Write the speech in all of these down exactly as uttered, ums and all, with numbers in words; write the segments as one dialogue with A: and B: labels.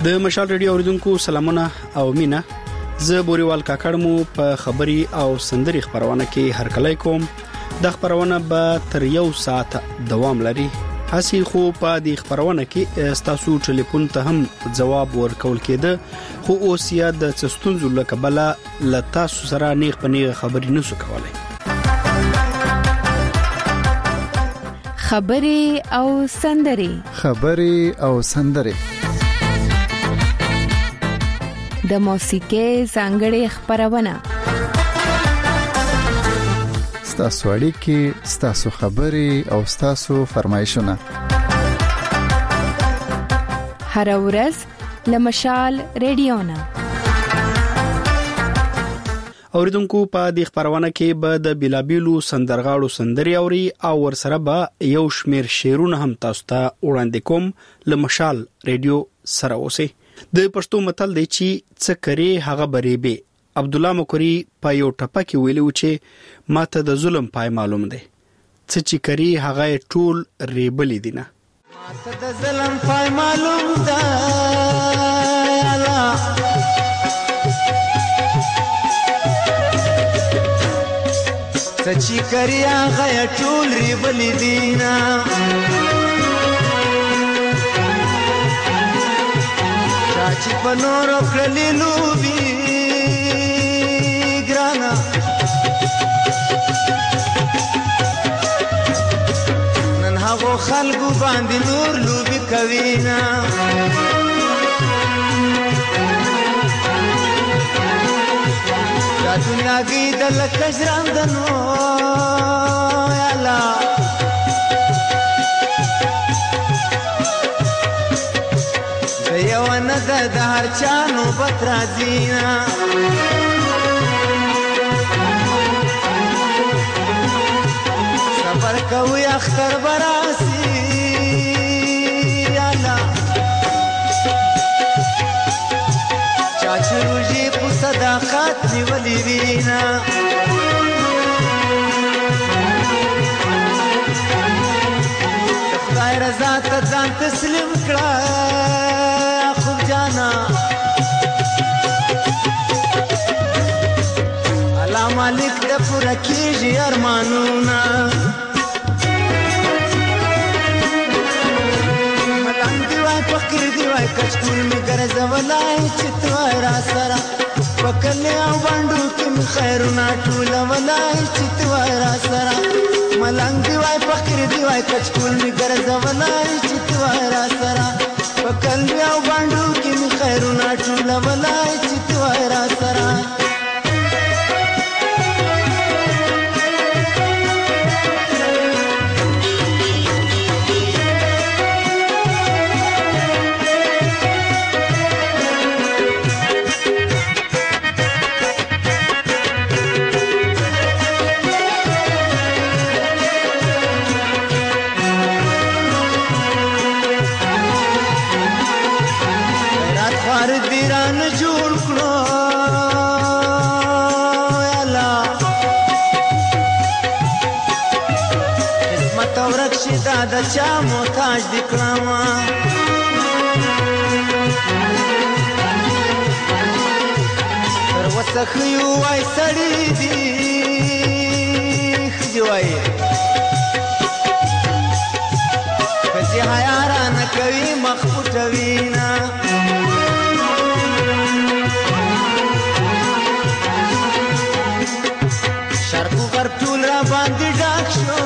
A: د مشال ریډیو اوریدونکو سلامونه او مینا. زه بوريوال کاکړ مو په خبري او سندري خبرونه کې هرکلی کوم. د خبرونه به تر یو ساعت دوام لري. هسي خو په دې خبرونه کې تاسو ټلیفون ته هم جواب ورکول کېده، خو اوس یا د څستونزو لکبله لتا سره نیغ په نیغ خبري نسو کولای.
B: خبري او سندري
C: خبري او سندري
B: د موسیقي څنګهړې خبرونه
C: ستاسو اړیکې، ستاسو خبري او ستاسو فرمایشونه
B: هر ورځ لمشال ریډیو نه.
A: اوریدونکو په دې خبرونه کې به د بلابیلو سندرغاړو سندري اوري او ورسره به یو شمیر شعرونه هم تاسو ته وړاندې کوم. لمشال ریډیو سره اوسئ. د پښتو متل دی چې څه کوي هغه بریبه. عبد الله مکری په یو ټپه کې ویلو چې ماته د ظلم پای معلوم دی، څه چې کوي هغه ټول ریبلې دي نه.
D: ماته د ظلم پای معلوم ده الله، څه چې کوي هغه ټول ریبلې دي نه. چې په نور کړلې لوبي ګرانا، نن هغه خلکو باندې نور لوبي کوي نه. دا دنیا کې د لکجران دنو یا الله، یوانه د هر چانو بترازینا. صبر کوي اختر براسی الله، چاچو روزي په صداقت نیولې وینا. خدای رضا ته ځان تسلیم کړه جانا، الله مالک د پوره کیږي ارمانونه. ملنګ دی وای فقیر دی وای کچکول می ګرځولای چې تو را سره وکړې او باندې کوم خیرونه ټول ولای چې تو را سره. ملنګ دی وای فقیر دی وای کچکول می ګرځولای چې تو را سره وکړې او باندې خیرونه ټول ولای چې تو را سره. دا چا محتاج دی کلاما، تر وسخیو وای سړی دی خدي وای کچې حیا را نه کوي مخ پټوي نه. شرق و غرب ټول را باندې ډاک شو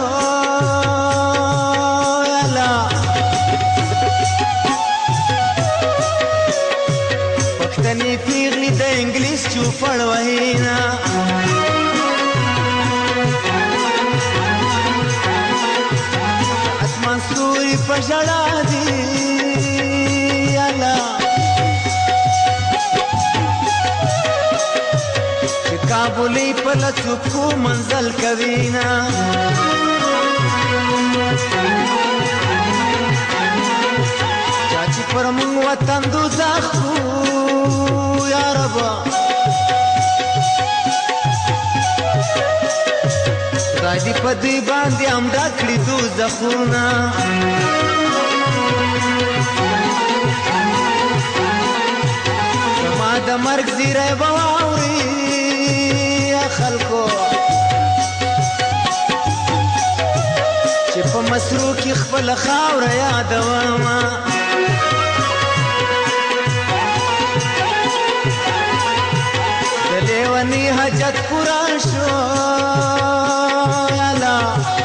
D: پیغلی د انګلیس چوپړ وهینا. اسمان ستوري په ژړا دي الله، چې کابلي په لڅکو منزل کوي نه. چا چې پر موږ وطن دوزخ یا رب، خدای دې په دې باندې امدا کړي دوزخونه. د مرګ زیری به واوري خلکو چې په مسرو کې خپله خاوره یادومه د لیوني حاجت پوره شو یالا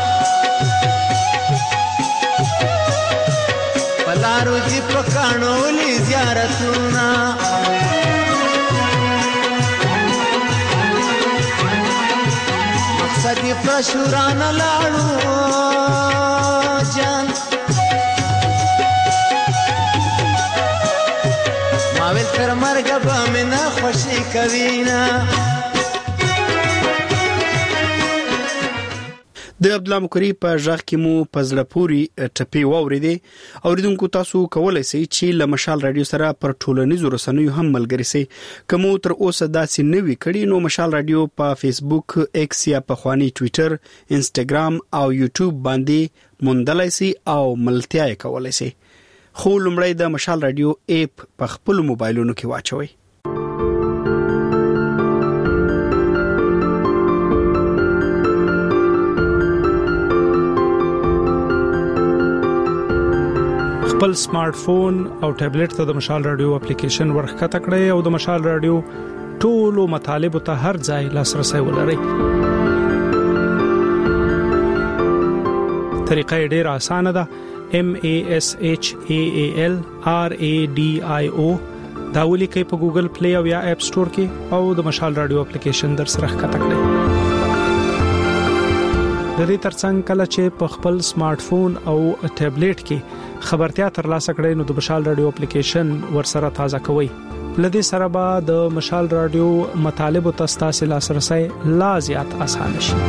D: په لارو ځي په کاڼو ولي زیارتونه مقصد یې په شورانه لاړو جان ما ویل تر مرګه به مې نه خوښي کوي نه
A: د عبدالله مکري په ژغ کې مو په زړه پورې ټپې واورېدې. اوریدونکو تاسو کولی شئ چې له مشال رادیو سره پر ټولنیزو رسنیو هم ملګري شئ. که مو تر اوسه داسې نه وي کړي نو مشال رادیو په فیسبوک، ایکس یا پخوانی ټویټر، انسټاګرام او یوټیوب باندې موندلی شئ او ملتیا یې کولی شئ. خو لومړی د مشال رادیو اپ په خپلو موبایلونو کې واچوئ.
E: خپل سمارټ فون او ټابلیټ ته د مشال رادیو اپلیکیشن ورخکته کړئ او د مشال رادیو ټولو مطالبه ته هر ځای لاسرسي ولرئ. طریقه ډیره اسانه ده. M A S H A A L R A D I O دا ولیکئ په ګوګل پلی او یا اپ سٹور کې او د مشال رادیو اپلیکیشن در سره ښکته کړئ. د دې ترڅنګ کله چې په خپل سمارټ فون او ټابلیټ کې خبرتیا ترلاسه کړئ نو د مشال رادیو اپلیکیشن ورسره تازه کوئ. لدې سره به د مشال رادیو مطالبه تاسو لاسرسي لا زیات آسان شي.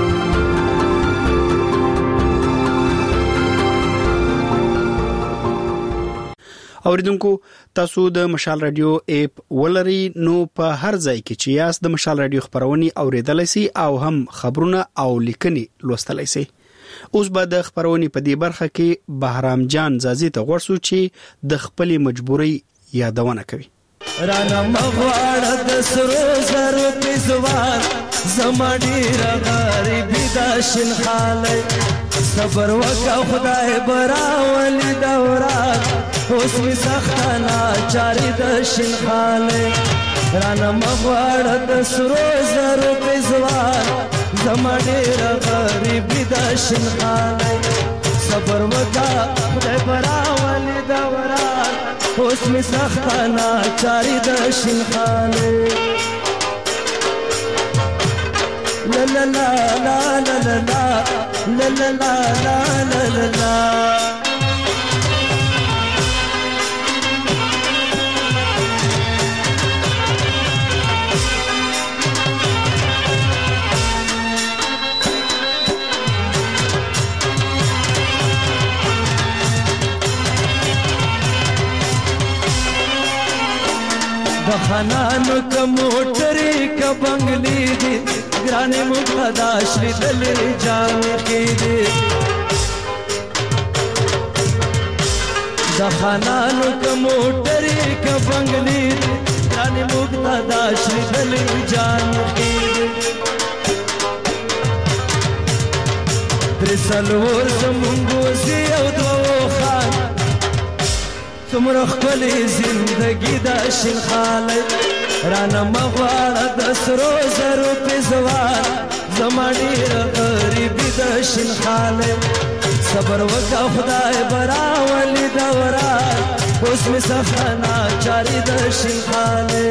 A: اوریدونکو تاسو د مشال رادیو اپ ولري نو په هر ځای کې چې یاست د مشال رادیو خبرونه اوریدلای شئ او هم خبرونه او لیکنې لوستلای شئ. اوس به د خبرونه په دې برخه کې بهرام جان زازي ته ورسو چې د خپلې مجبورۍ یادونه کوي.
F: رانا مغواړه د سرو زرو پېزوان زما ډېره غریبي دا شین حالۍ صبر وکړه خدای به راولي دوران اوس مې سخته ناچاري د شین حالۍ رانا مغواړه د سرو زرو پېزوان زما ډېره غریبي دا شین حالۍ صبر وکړه خدای به راولي دوران اوس می سخته ناچاري د شین حالۍ لا لا لا لا لا لا لا لا لا لا لا لا د خانانو که موټرې که بنګلې دي ګرانې مقتدا شلیدلې جامې کې دي د خانانو که موټرې که بنګلې دي ګرانې مقتدا شلیدلې جامې کې دي درې څلور زمونږ وزې او دوه خان تمره خپلې زندګي دا شین حالۍ رانه مغواړه د سرو زرو پېزوان زما ډېره غریبي د شین حالۍ صبر وکړه خدای به راولي دوران اوس مې سخته ناچاري د شین حالۍ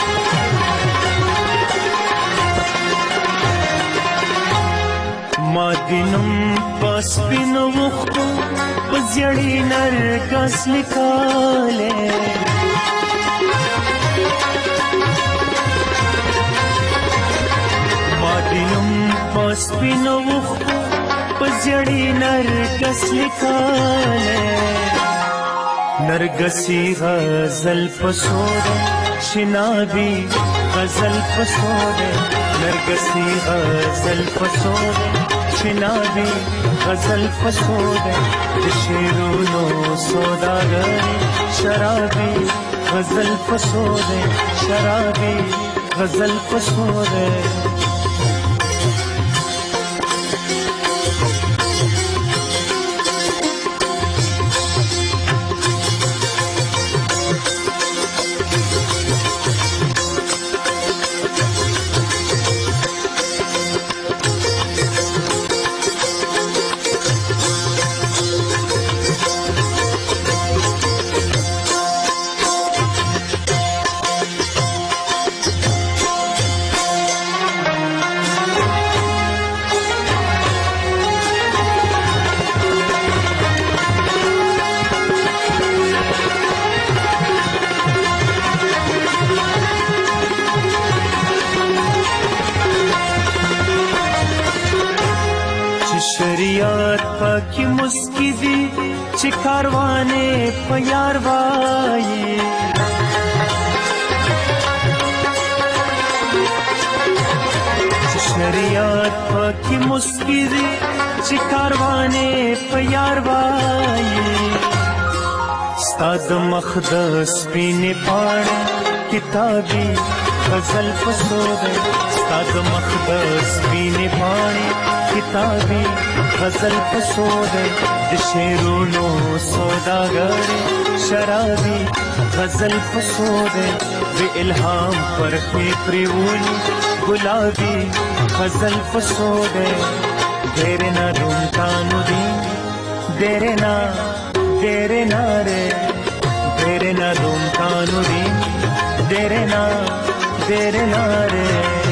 G: پسپینو وختو پزیړی نرګس لیکاله مادیم پسپینو وختو پزیړی نرګس لیکاله نرګسی غزل پسوده شنابی غزل پسوده نرګسی غزل پسوده شنابی غزل پسوده د شیرونو سوداګر شرابی غزل پسوده شرابی غزل پسوده شریعت پاکی مسکی دی چی کاروانے پیار وائی شریعت پاکی مسکی دی چی کاروانے پیار وائی ستاد مخدس پینے پاڑا کتابی غزل پسودے ستاد مخدس پینے پاڑے کتابی غزل پسوده د شیرونو سوداګر شرابی غزل پسوده د الهام پر پریولی گلابی غزل پسوده دیر نا رومتانو دی دیر نا دیر نا رے دیر نا رومتانو دی دیر نا دیر نا رے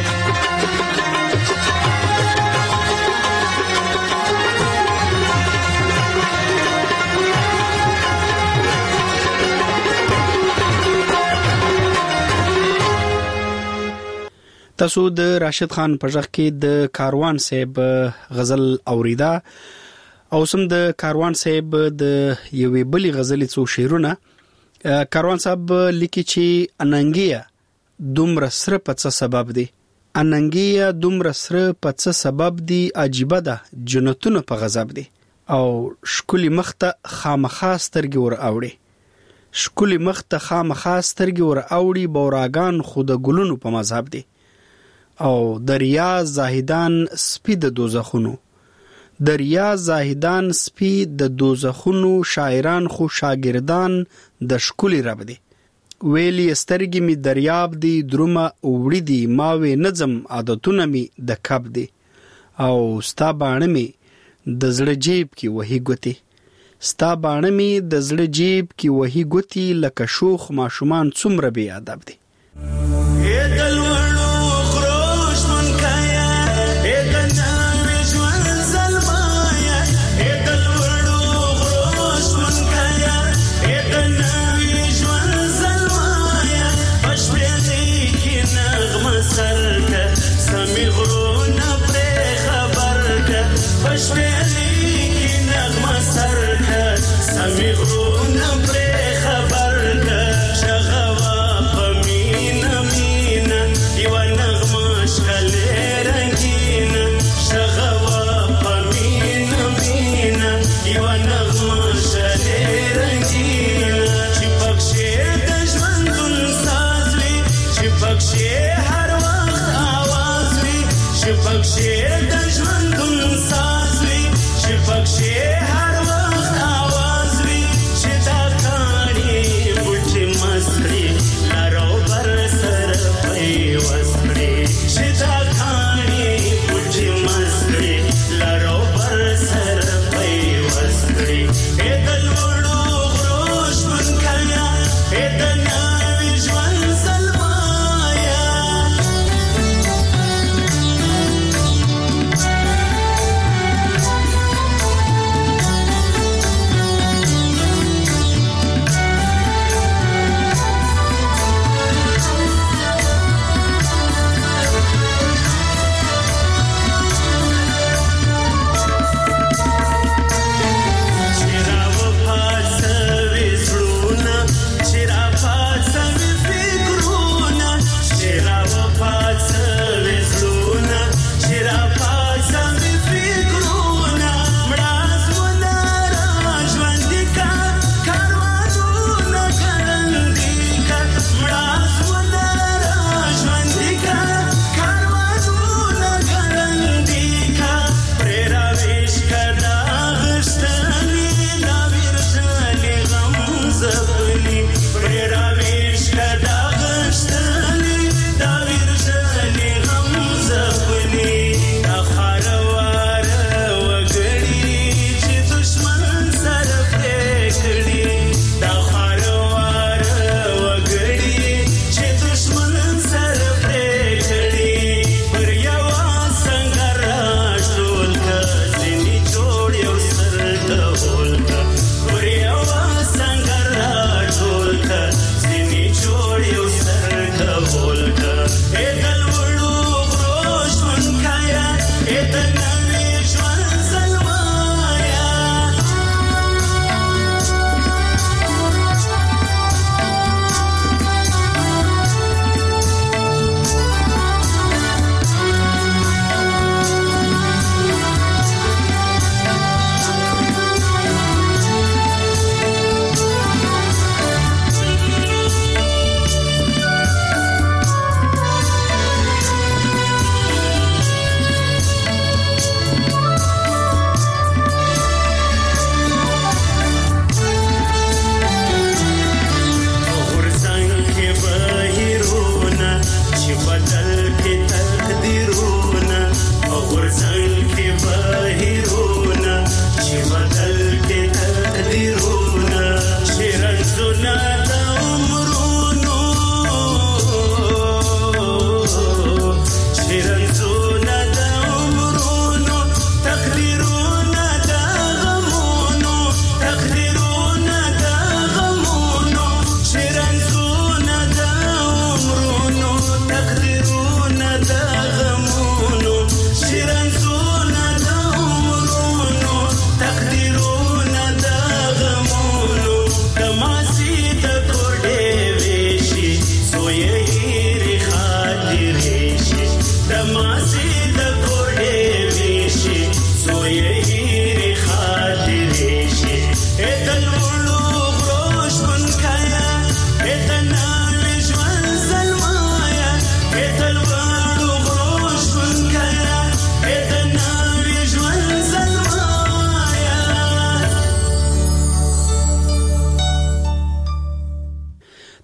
A: تاسو د راشد خان په ځخ کې د کاروان صاحب غزل اوریدا او سم د کاروان صاحب د یوې بلی غزلې څو شعرونه کاروان صاحب لیکي چې اننګیا دومره سره په څه سبب دی اننګیا دومره سره په څه سبب دی عجیب ده جنتونه په غضب دی او شکلی مخته خامخا سترګې ور اوړي شکلی مخته خامخا سترګې ور اوړي بوراګان خود ګلونو په مذهب دی او دریا زاهدان سپی د دوزخونو دریا زاهدان سپی د دوزخونو شاعران خو شاګردان د شکلی رب دی ویلی سترګې می دریاب دی درومه وړي دی ماوي نظم عادتونه می د کب دی او ستا باڼه می د زړه جیب کې وਹੀ ګوتی ستا باڼه می د زړه جیب کې وਹੀ ګوتی لکه شوخ ماشومان څومره بی ادب دی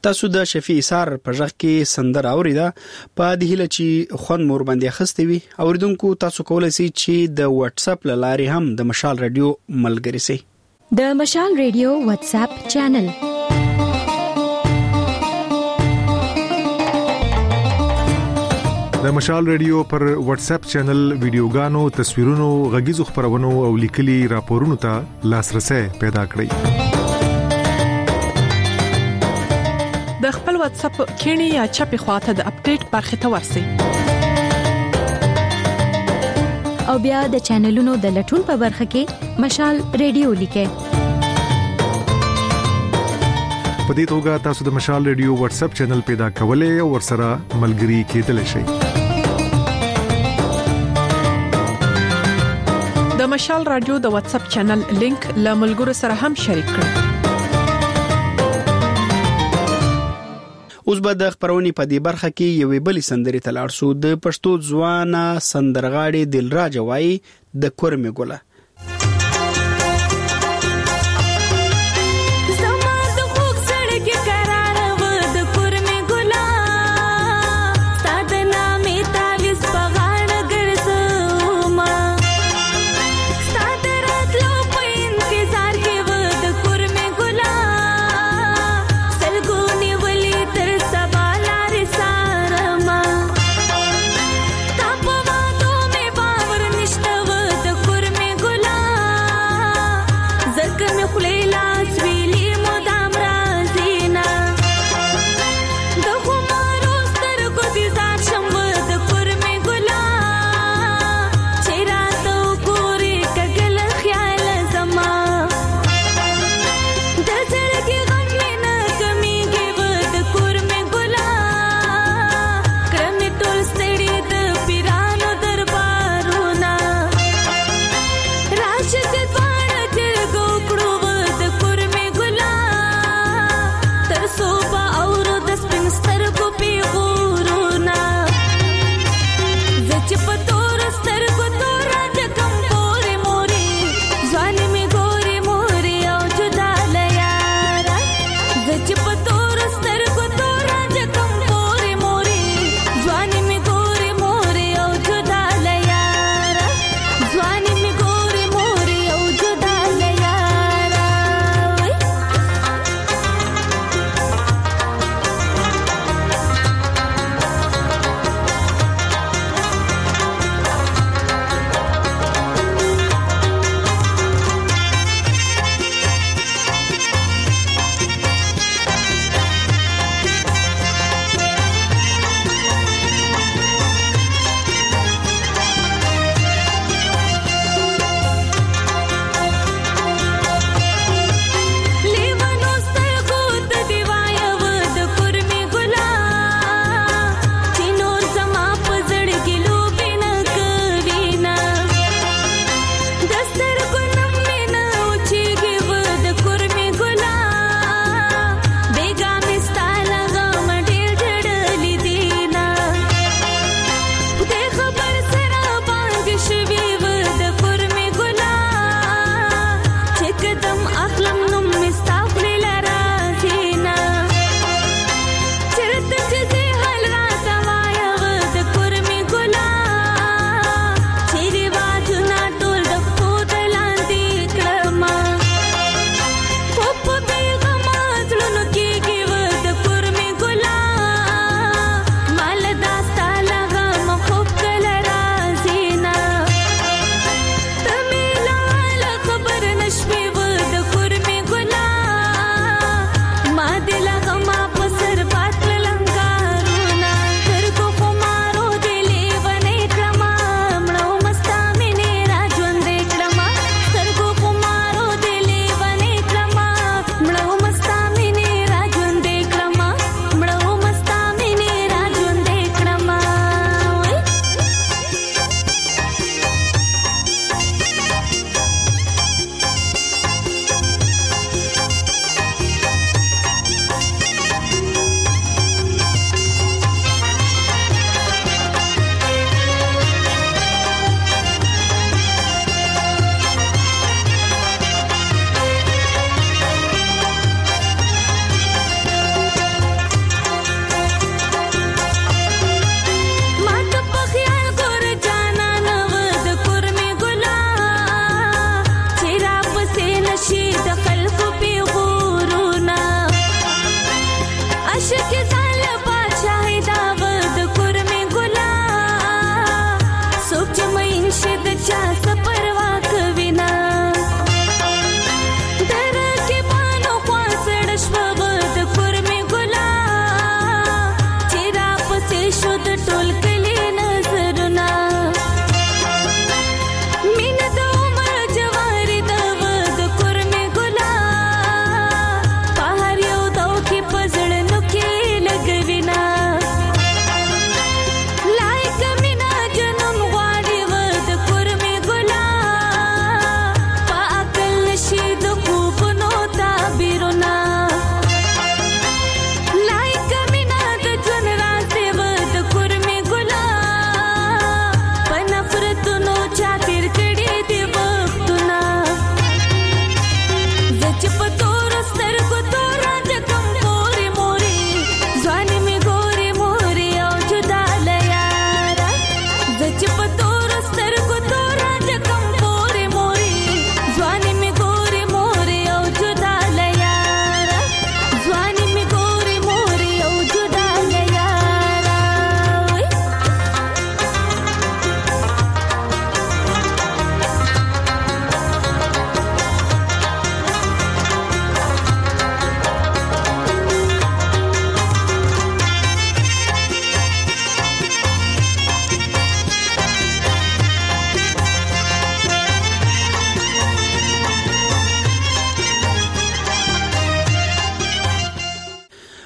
A: تاسو د شفیع ایثار په ځخ کې سندر اوریدا په دې هله چې خوان مور باندې خسته وي اوریدونکو تاسو کولای شئ چې د واتس اپ لاري هم د مشال رادیو ملګری شئ
H: د مشال رادیو واتس اپ چینل
I: د مشال رادیو پر واتس اپ چینل ویډیوګانو تصویرونو غږیزو خبرونو او لیکلي راپورونو ته لاسرسي پیدا کړئ
J: د خپل واتس اپ کینی یا چپی خواته د اپډیټ برخه ته ورسئ
H: او بیا د چینلونو د لټون په برخه کې مشال رادیو لیکئ
I: په دې توګه تاسو د مشال رادیو واتس اپ چینل پیدا کولای او ورسره ملګري کېدلی شئ
J: د مشال رادیو د واتس اپ چینل لینک له ملګرو سره هم شریک کړئ
A: اوس به د خبرونې په دې برخه کې یوې بلې سندرې ته لاړ شو د پښتو ځوانه سندرغاړي دلراج وای د کورمه ګوله
K: Good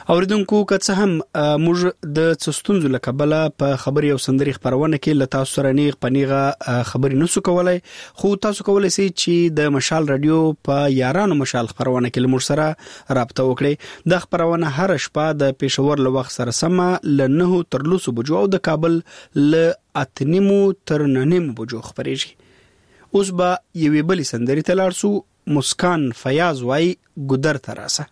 A: اوریدونکو که څه هم موږ د څستونزو لکبله په خبري او سندري خبرونه کې لتا سره نیغ پنیغه خبري نسو کولای خو تاسو کولای شئ چې د مشال رادیو په یارانو مشال خبرونه کې لمر سره رابطه وکړئ د خبرونه هر شپه د پېښور له وخت سره سم ل نه تر لسو بجو او د کابل ل اتنیمو تر ننیمو بجو خبريږي اوس به یوې بلې سندري تلارسو مسکان فیاض وای ګدر تراسه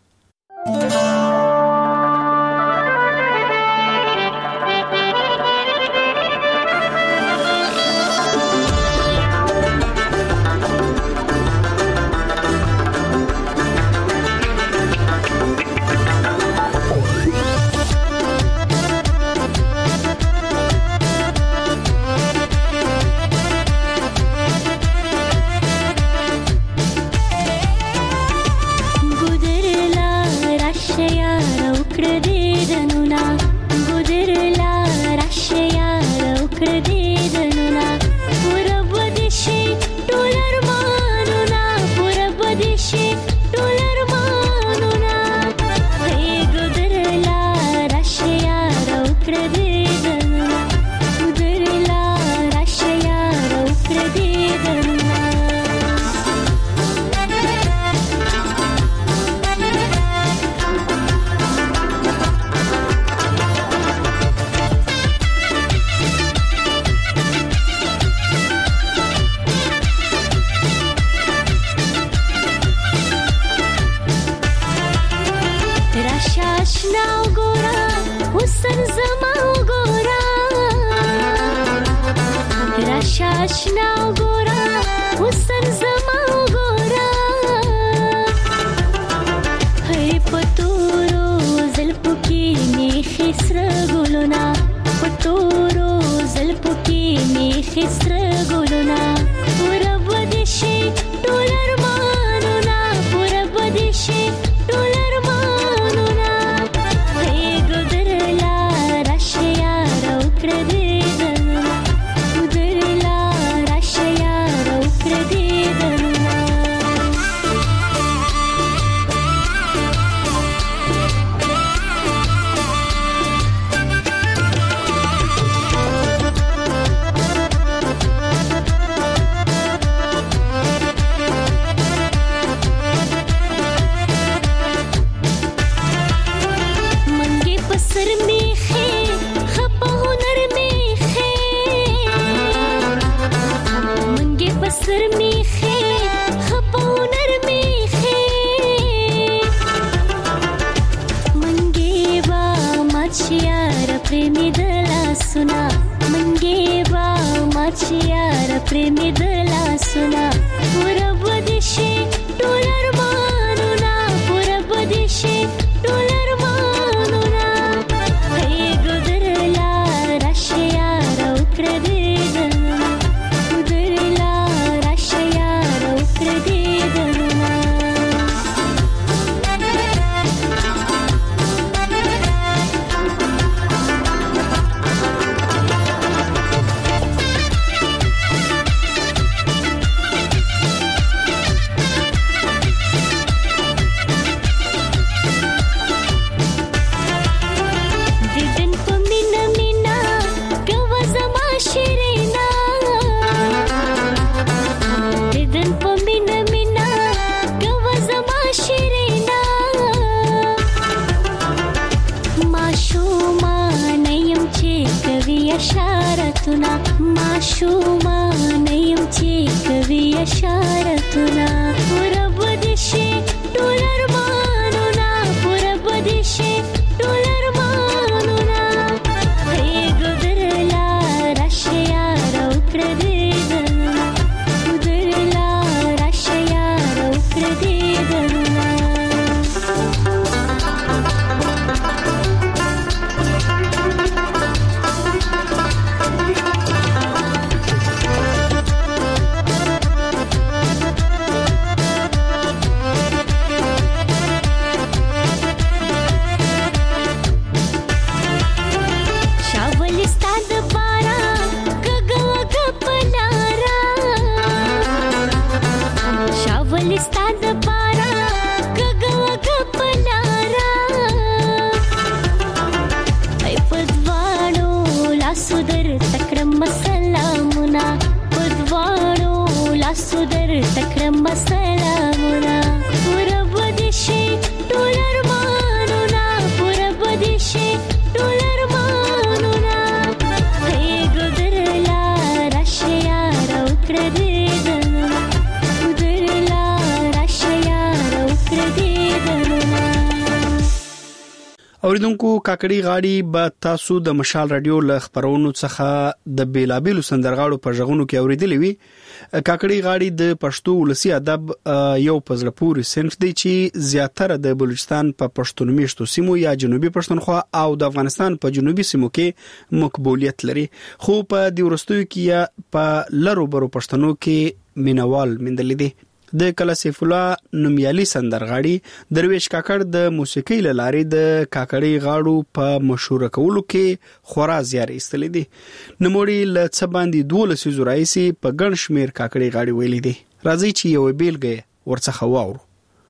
K: تکرم سلامونه پدوانو لاسو در تکرم سلامونه پورا بدشي ټول ارمانونه پورا بدشي ټول ارمانونه هي ګدرلا راشیا راوکړه دې دنه ګدرلا راشیا راوکړه دې دنه.
A: اوریدونکو کاکړي غاړي به تاسو د مشال رادیو ل خبرونو څخه د بیلابیلو سندرغاړو په ژغونو کې اوریدلې وي. کاکړي غاړي د پښتو ولسی ادب یو پزله پوري صنف دی چې زیاتره د بلوچستان په پښتون میشتو سیمو یا جنوبي پښتونخوا او د افغانستان په جنوبي سیمو کې مقبولیت لري، خو په دې ورستوي کې یا په لرو برو پښتنو کې مینوال مندل دي. د کلا سیف الله نومیالي سندرغاړي درویش کاکړ د موسیقۍ لارې د کاکړي غاړو په مشهور کولو کې خورا زیار ایستلې دي. نموړي ل څه باندې دولسي زورایسي په ګڼ شمیر کاکړي غاړي ویلې دي. راځي چې یو بیلګه ورڅخه واورو.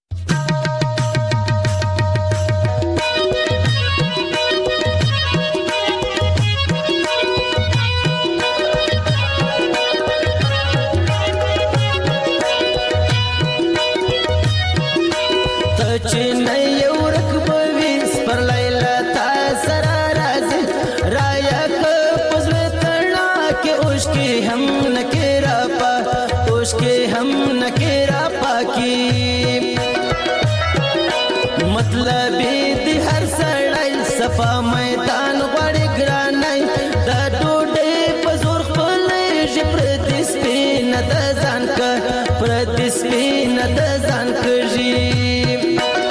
F: میدان غړي ګرانای د ډوډۍ په زور خپل ژبر د سپین د ځان ک پر د سپین د ځان کږي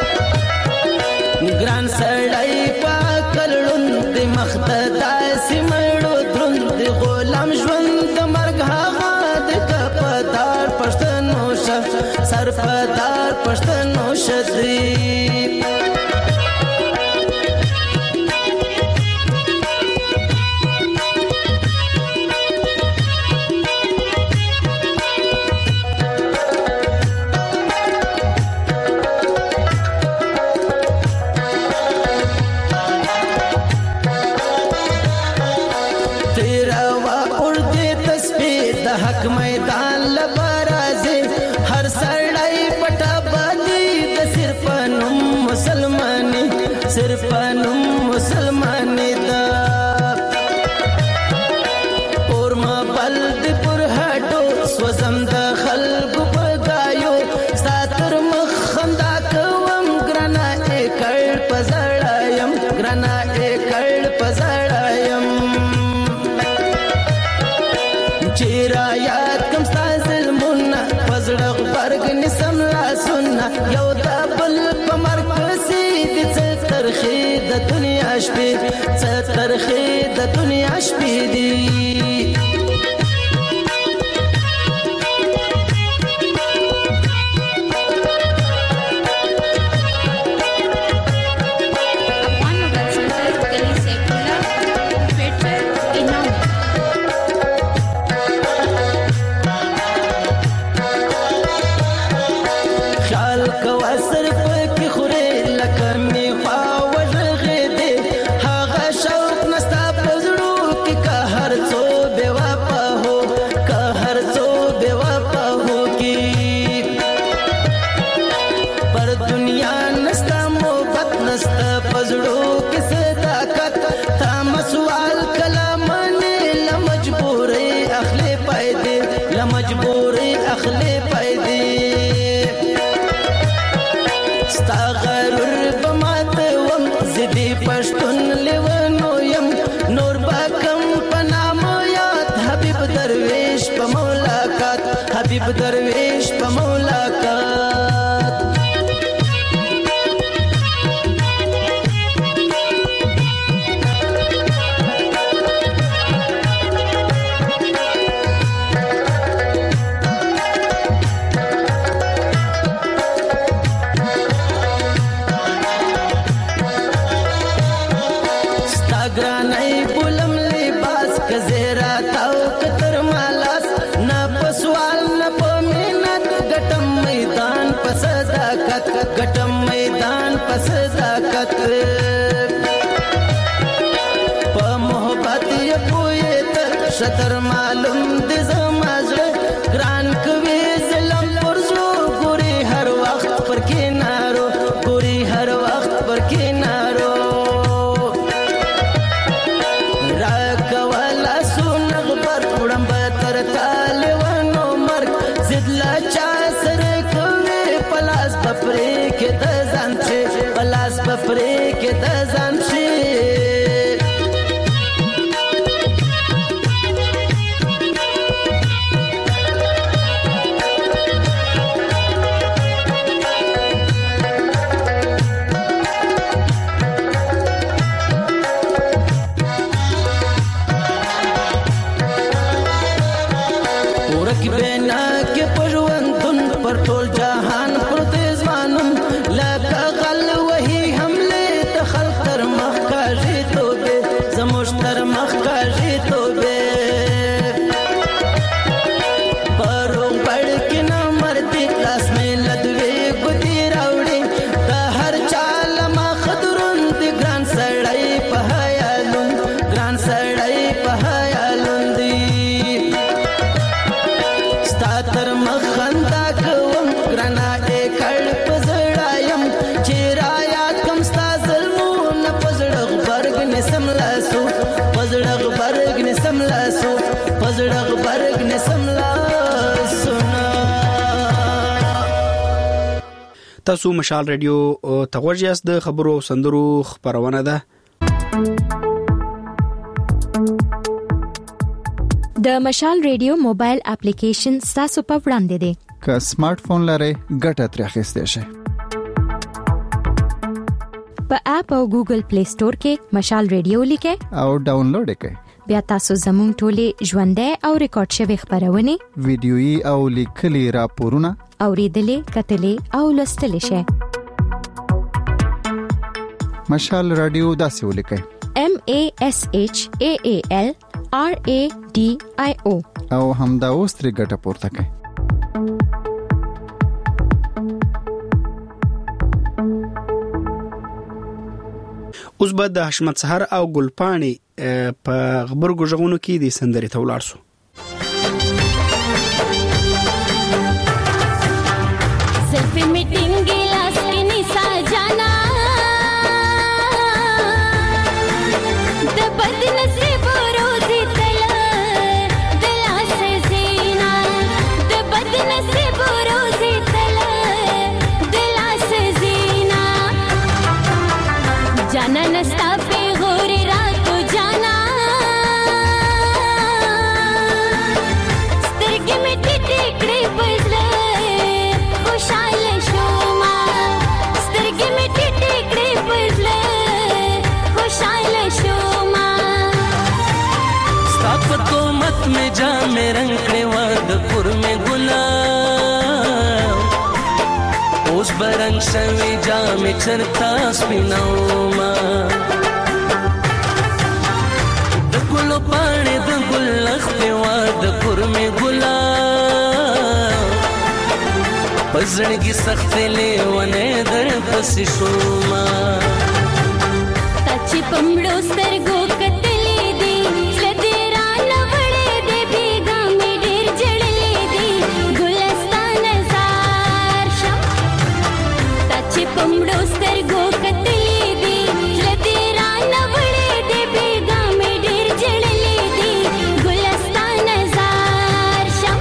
F: ګران سړی پاکلون د مخته سیمړو دروند غلام ژوند د مرګ هغه د کپدار پښتنو ش سرپدار پښتنو شدري میدان لبرازي هر سړی پټا باندې د صرف نوم مسلماني صرف نوم مسلماني دا اور ما بلد پر هټو سوزم د خلق پګایو ساتر مخندا کوم ګرنا اکړ پزړایم ګرنا اکړ پزړایم چیرا یاد کم سازل منا پزړغ برګ نسم لا سننا یو د بل په مرکزي د ترخی د دنیا شپې څ ترخی د دنیا شپې دی حبیب درویش په ملاقات ستاګرانای بولم لباس کزیرا تاو کتر مالاس نا پسوال نا پمینت گټم میدان پسداکت گټم میدان پسداکت په محبت یې پوي تر شتر معلوم دې زمازه ګران کوي ظلم پرزو ګوري هر وخت پر کینارو ګوري هر وخت پر کینارو را کولا سونغ پر وړم تر طالبانو مرګ زدلا چا سره کوي پلاس پپري کې د ځان شي پلاس پپري کې د ځان شي
A: تاسو مشال رادیو تغوجیاس د خبرو سندرو خبرونه ده
H: د مشال رادیو موبایل اپلیکیشن تاسو په وړاندې دی
C: که سمارټ فون لرئ ګټه ترې اخیستئ شئ
H: په اپ او ګوګل پلی سٹور کې مشال رادیو لیکئ
C: او ډاونلوډ کړئ
H: بیا تاسو زموږ ټولې ژوندۍ او ریکارډ شوی خبرونه
C: ویډیويي او لیکلي راپورونه
H: اوریدلې کتلې او لوستلې شئ
C: مشال رادیو داسې ولیکئ
H: M A S H A A L R A D I O
C: او همدا اوس ترې ګټه پورته کړئ
A: اوس به د حشمت سحر او ګلپانی په خبرګو ژغونو کې د سندري تولار سو
K: selfie meeting गिलास की निशा जाना द बदनसीब रोजी तला दिला से जीना द बदनसीब रोजी तला दिला से जीना जाना नस्ता पे गोरी रात को जाना स्तिरगे में टिकड़े बजले खुशाल शोमा स्तिरगे में टिकड़े बजले खुशाल शोमा
F: स्ताप तो मत में जा में रंग वादपुर में गुलाब उस बरंग सवी जा में चरता स्पिनाओमा द गुलो पाने द गुल्लख पे वादपुर में गुलाब पजड़गी सख्त ले वने दर पस शोमा
K: ताची पमड़ो सरगो कतले दी सदेरा नवड़े दे बेगा में ढेर जड़ले दी गुलस्तान जार शम ताची पमड़ो सरगो कतले दी सदेरा नवड़े दे बेगा में ढेर जड़ले दी गुलस्तान जार शम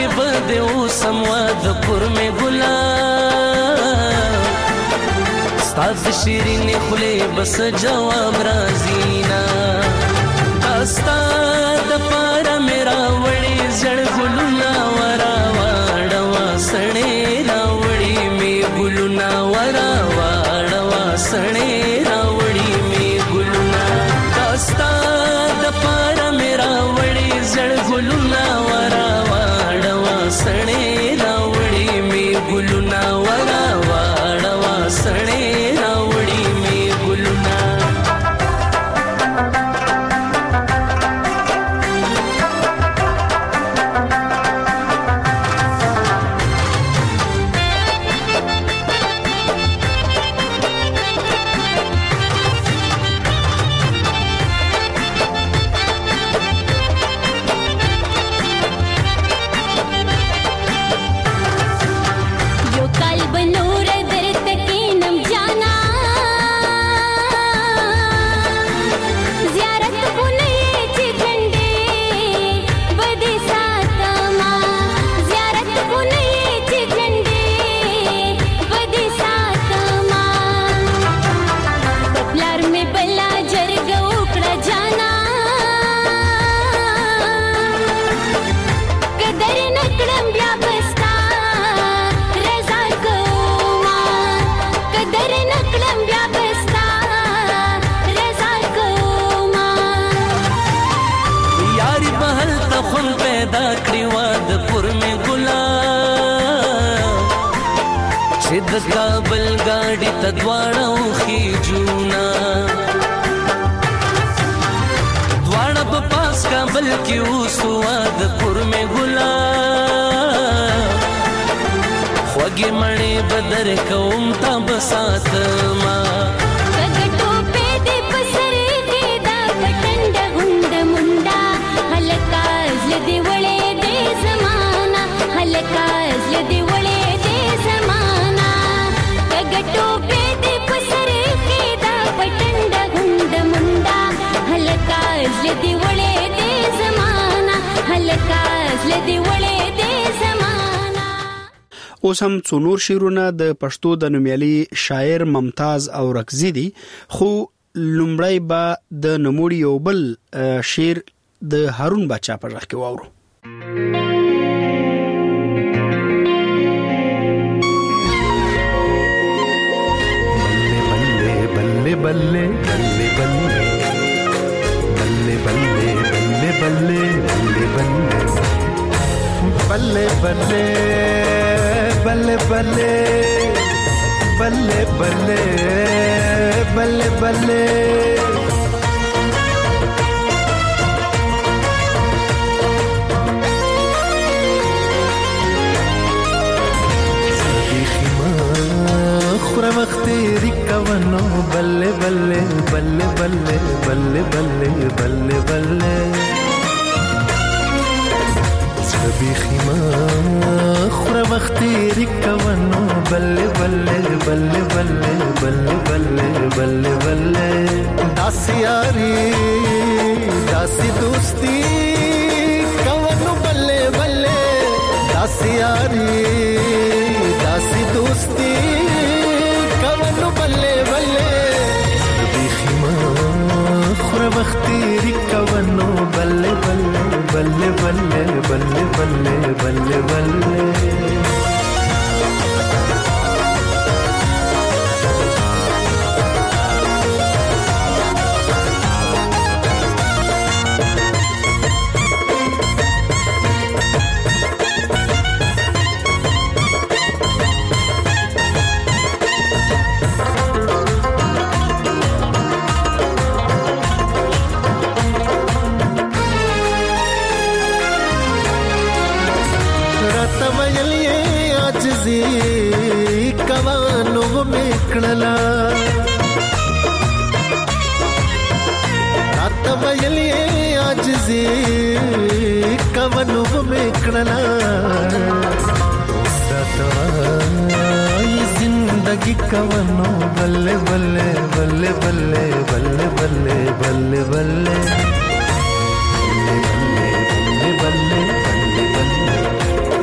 F: کې بد او سمواد پر مې ګلا ستاسو شیرین خله بس جواب رازینا استا د پار میرا وړي زړ ګلونا ورا واړوا سړې راوړي می ګلونا ورا واړوا سړې راوړي می ګلونا استا د پار میرا وړي زړ ګلونا ورا واړوا سړې راوړي می ګلونا ورا واړوا سړې راوړي می ګلونا د کابل گاڑی تدواړه خو جونا دواړه په پاس کابل کې اوسواد پر مې ګلا خوږې مړې بدر کوم تا بسات ما
K: کګټو په دې پسر دې دا پټنډ غوند منډا هلکا زل دی وړې دې زمانہ هلکا زل دی وړې دې زمانہ کګټو په دې پسر کې دا پټنډ غوند منډا هلکا زل دی وړې دې زمانہ هلکا زل دی وړې دې زمانہ.
A: اوس هم څو نور شعرونه د پښتو د نومیالي شاعر ممتاز او رکزي دي خو لومړی به د نموړي یو بل شعر د هارون بچا په ځخ کې واورو.
L: बल्ले बल्ले बल्ले बल्ले बल्ले बल्ले बल्ले बल्ले बल्ले बल्ले बल्ले बल्ले बल्ले बल्ले बल्ले बल्ले बल्ले خورا مختیری کوانو بلے بلے بلے بلے بلے بلے بلے بلے سبی خیما خورا مختیری کوانو بلے بلے بلے بلے بلے بلے بلے بلے داسی یاری داسی دوستی کوانو بلے بلے داسی یاری داسی دوستی کوانو بلے بلے بیخیما خورا وختیری کوانو بلے بلے بلے بلے بلے بلے بلے بلے کوانو میکړلا رات ویلې عاجزي کوانو میکړلا ستوای زندگی کوانو بلے بلے بلے بلے بلے بلے بلے بلے بلے بلے بلے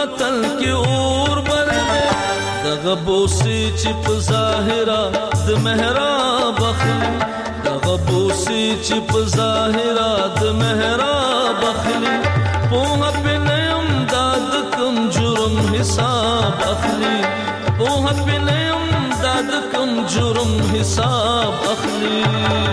F: وطن کې اور بر دے دغه بوسي چې په ظاهرا د محراب اخلي دغه بوسي چې په ظاهرا د محراب اخلي په په نیم داد کم جرم حساب اخلي په په نیم داد کم جرم حساب اخلي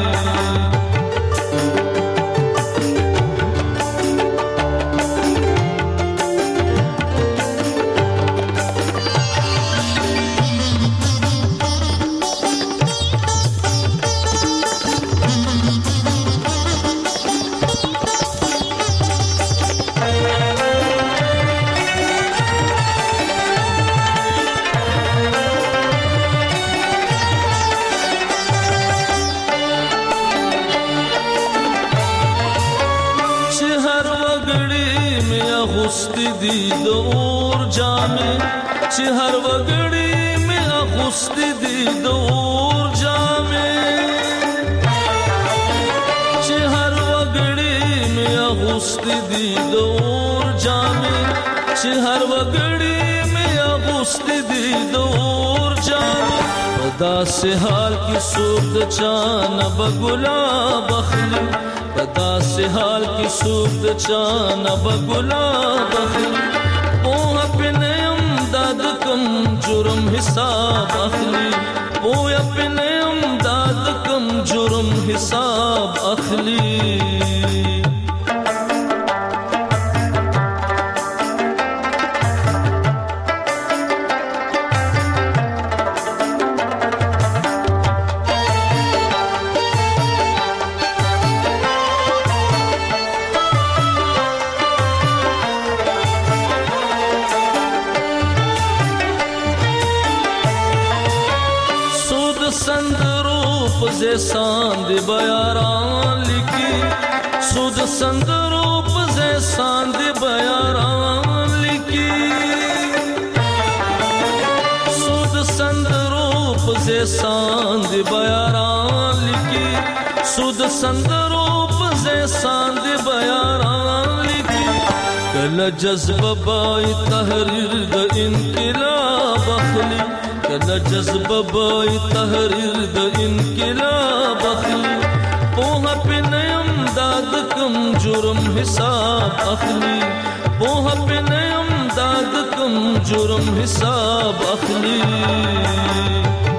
F: اغوستی دی د اور جامې چې هر وګړي مې اغوستی دی د اور جامې چې هر وګړي مې اغوستی دی د اور جامې چې هر وګړي مې اغوستی دی د اور جامې په داسې حال کې څوک د چا نه به ګلاب اخلي په داسې حال کې څوک د چا نه به ګلاب اخلي پوهه پې نه یم دا د کوم جرم حساب اخلي پوهه پې نه یم دا د کوم جرم حساب اخلي زیسان دی بیاران لکی سود سندرو په زیسان دی بیاران لکی سود سندرو په زیسان دی بیاران لکی سود سندرو په زیسان دی بیاران لکی کله جذبه بای تحریر د انقلاب اخلي کله جذبه بای تحریر د انقلاب اخلي پوهه پې نه یم دا د کوم جرم حساب اخلي پوهه پې نه یم دا د کوم جرم حساب اخلي